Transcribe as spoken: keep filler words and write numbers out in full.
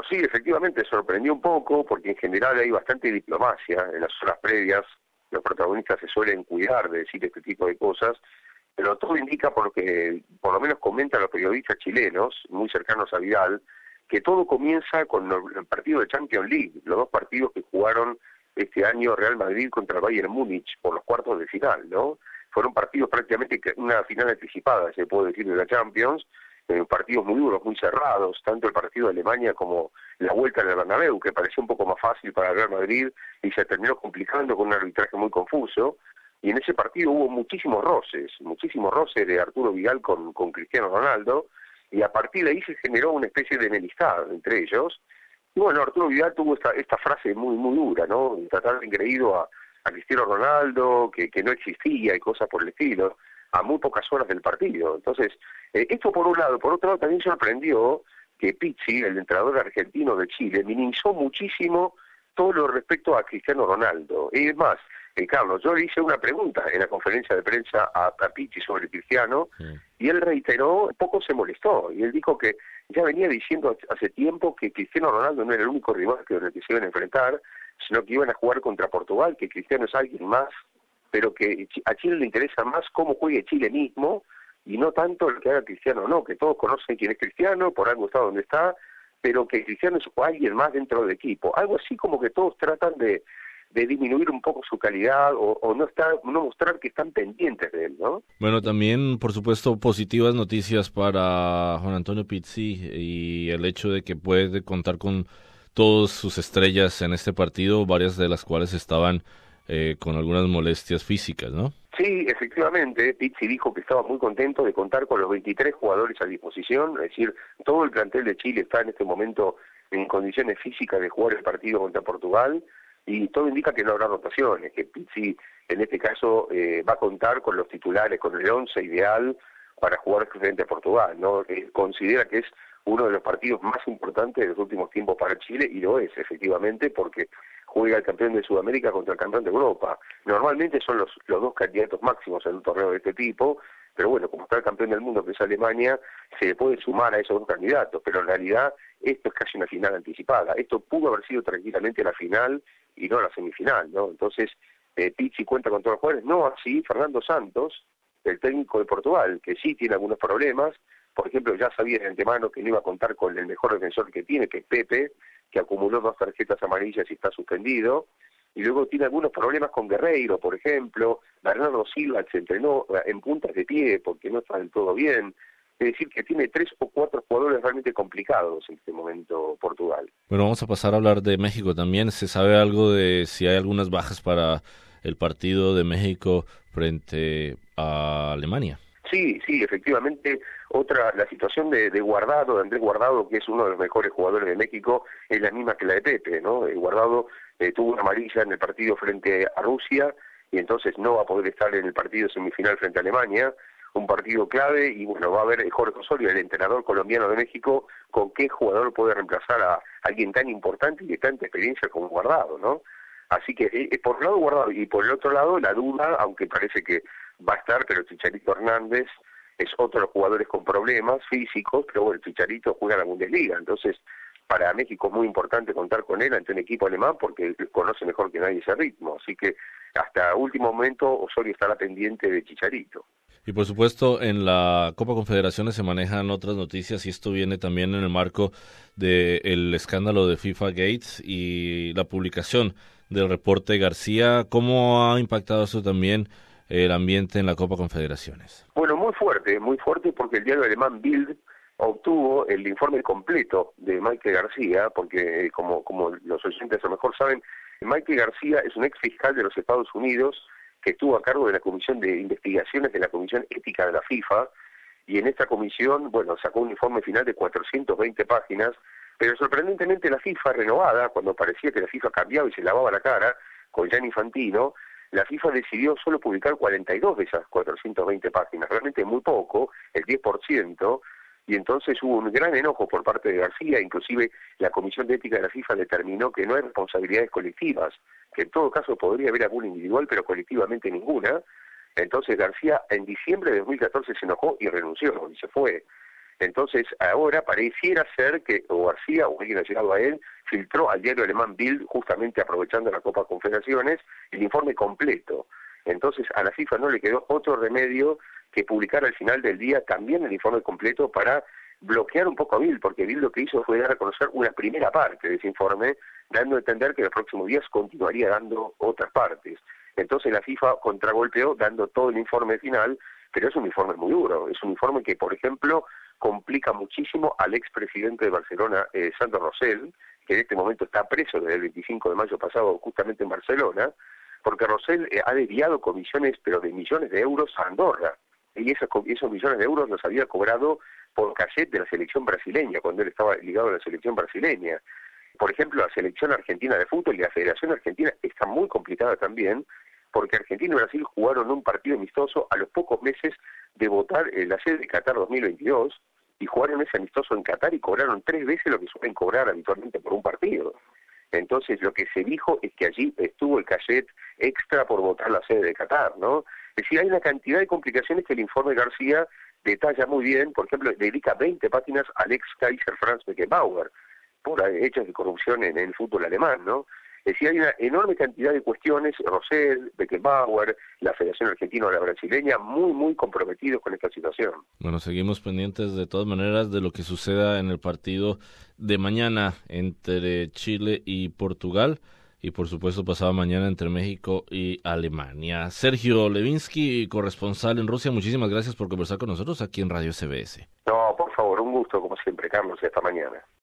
sí, efectivamente sorprendió un poco, porque en general hay bastante diplomacia en las horas previas, los protagonistas se suelen cuidar de decir este tipo de cosas, pero todo indica, por lo que por lo menos comentan los periodistas chilenos, muy cercanos a Vidal, que todo comienza con el partido de Champions League, los dos partidos que jugaron este año Real Madrid contra el Bayern Múnich por los cuartos de final, ¿no? Fueron partidos prácticamente una final anticipada, se puede decir, de la Champions, eh, partidos muy duros, muy cerrados, tanto el partido de Alemania como la vuelta en el Bernabéu, que parecía un poco más fácil para el Real Madrid y se terminó complicando con un arbitraje muy confuso. Y en ese partido hubo muchísimos roces, muchísimos roces de Arturo Vidal con, con Cristiano Ronaldo, y a partir de ahí se generó una especie de enemistad entre ellos. Y bueno, Arturo Vidal tuvo esta, esta frase muy muy dura, ¿no? Tratar de engreído a, a Cristiano Ronaldo, que, que no existía y cosas por el estilo, a muy pocas horas del partido. Entonces, eh, esto por un lado. Por otro lado, también sorprendió que Pizzi, el entrenador argentino de Chile, minimizó muchísimo todo lo respecto a Cristiano Ronaldo. Y es más, eh, Carlos, yo le hice una pregunta en la conferencia de prensa a, a Pizzi sobre Cristiano, sí. Y él reiteró, poco se molestó, y él dijo que ya venía diciendo hace tiempo que Cristiano Ronaldo no era el único rival que, que se iban a enfrentar, sino que iban a jugar contra Portugal, que Cristiano es alguien más, pero que a Chile le interesa más cómo juegue Chile mismo, y no tanto lo que haga Cristiano, no, que todos conocen quién es Cristiano, por algo está donde está, pero que Cristiano es alguien más dentro del equipo. Algo así como que todos tratan de, de disminuir un poco su calidad o, o no estar, no mostrar que están pendientes de él, ¿no? Bueno, también, por supuesto, positivas noticias para Juan Antonio Pizzi y el hecho de que puede contar con todas sus estrellas en este partido, varias de las cuales estaban eh, con algunas molestias físicas, ¿no? Sí, efectivamente, Pizzi dijo que estaba muy contento de contar con los veintitrés jugadores a disposición, es decir, todo el plantel de Chile está en este momento en condiciones físicas de jugar el partido contra Portugal, y todo indica que no habrá rotaciones, que Pizzi en este caso eh, va a contar con los titulares, con el once ideal para jugar frente a Portugal, ¿no? Eh, considera que es uno de los partidos más importantes de los últimos tiempos para Chile, y lo es, efectivamente, porque juega el campeón de Sudamérica contra el campeón de Europa. Normalmente son los, los dos candidatos máximos en un torneo de este tipo, pero bueno, como está el campeón del mundo, que es Alemania, se le puede sumar a esos dos candidatos, pero en realidad esto es casi una final anticipada. Esto pudo haber sido tranquilamente la final y no la semifinal, ¿no? Entonces, eh, Pizzi cuenta con todos los jugadores, no así Fernando Santos, el técnico de Portugal, que sí tiene algunos problemas. Por ejemplo, ya sabía de antemano que no iba a contar con el mejor defensor que tiene, que es Pepe, que acumuló dos tarjetas amarillas y está suspendido. Y luego tiene algunos problemas con Guerreiro, por ejemplo. Bernardo Silva se entrenó en puntas de pie porque no está del todo bien. Es decir, que tiene tres o cuatro jugadores realmente complicados en este momento Portugal. Bueno, vamos a pasar a hablar de México también. ¿Se sabe algo de si hay algunas bajas para el partido de México frente a Alemania? Sí, sí, efectivamente, otra, la situación de, de Guardado, de Andrés Guardado, que es uno de los mejores jugadores de México, es la misma que la de Pepe, ¿no? El Guardado eh, tuvo una amarilla en el partido frente a Rusia, y entonces no va a poder estar en el partido semifinal frente a Alemania, un partido clave, y bueno, va a ver Jorge Osorio, el entrenador colombiano de México, con qué jugador puede reemplazar a alguien tan importante y de tanta experiencia como Guardado, ¿no? Así que eh, por un lado Guardado, y por el otro lado la duda, aunque parece que va a estar, pero Chicharito Hernández es otro de los jugadores con problemas físicos, pero bueno, el Chicharito juega en la Bundesliga, entonces para México es muy importante contar con él ante un equipo alemán porque conoce mejor que nadie ese ritmo, así que hasta último momento Osorio estará pendiente de Chicharito. Y por supuesto en la Copa Confederaciones se manejan otras noticias y esto viene también en el marco del escándalo de FIFA Gates y la publicación del reporte García. ¿Cómo ha impactado eso también el ambiente en la Copa Confederaciones? Bueno, muy fuerte, muy fuerte porque el diario alemán Bild obtuvo el informe completo de Michael García, porque como, como los oyentes a lo mejor saben, Michael García es un ex fiscal de los Estados Unidos que estuvo a cargo de la Comisión de Investigaciones de la Comisión Ética de la FIFA, y en esta comisión, bueno, sacó un informe final de cuatrocientas veinte páginas, pero sorprendentemente la FIFA renovada, cuando parecía que la FIFA cambiaba y se lavaba la cara con Gianni Infantino, la FIFA decidió solo publicar cuarenta y dos de esas cuatrocientas veinte páginas, realmente muy poco, el diez por ciento, y entonces hubo un gran enojo por parte de García. Inclusive la Comisión de Ética de la FIFA determinó que no hay responsabilidades colectivas, que en todo caso podría haber alguna individual, pero colectivamente ninguna. Entonces García en diciembre de dos mil catorce se enojó y renunció, y se fue. Entonces, ahora pareciera ser que o García o alguien ha llegado a él, filtró al diario alemán Bild, justamente aprovechando la Copa Confederaciones, el informe completo. Entonces, a la FIFA no le quedó otro remedio que publicar al final del día también el informe completo para bloquear un poco a Bild, porque Bild lo que hizo fue dar a conocer una primera parte de ese informe, dando a entender que en los próximos días continuaría dando otras partes. Entonces la FIFA contragolpeó dando todo el informe final, pero es un informe muy duro, es un informe que, por ejemplo, complica muchísimo al expresidente de Barcelona, eh, Sandro Rosell, que en este momento está preso desde el veinticinco de mayo pasado justamente en Barcelona, porque Rosell eh, ha desviado comisiones, pero de millones de euros a Andorra, y esos, esos millones de euros los había cobrado por cachet de la selección brasileña, cuando él estaba ligado a la selección brasileña. Por ejemplo, la selección argentina de fútbol y la Federación Argentina está muy complicada también, porque Argentina y Brasil jugaron un partido amistoso a los pocos meses de votar en la sede de Qatar dos mil veintidós, y jugaron ese amistoso en Qatar y cobraron tres veces lo que suelen cobrar habitualmente por un partido. Entonces lo que se dijo es que allí estuvo el cachet extra por votar la sede de Qatar, ¿no? Es decir, hay una cantidad de complicaciones que el informe García detalla muy bien. Por ejemplo, dedica veinte páginas al ex Kaiser Franz Beckenbauer por hechos de corrupción en el fútbol alemán, ¿no? Es decir, hay una enorme cantidad de cuestiones, Rosell, Beckenbauer, la Federación Argentina o la Brasileña, muy, muy comprometidos con esta situación. Bueno, seguimos pendientes de todas maneras de lo que suceda en el partido de mañana entre Chile y Portugal, y por supuesto pasado mañana entre México y Alemania. Sergio Levinsky, corresponsal en Rusia, muchísimas gracias por conversar con nosotros aquí en Radio S B S. No, por favor, un gusto como siempre, Carlos, y hasta mañana.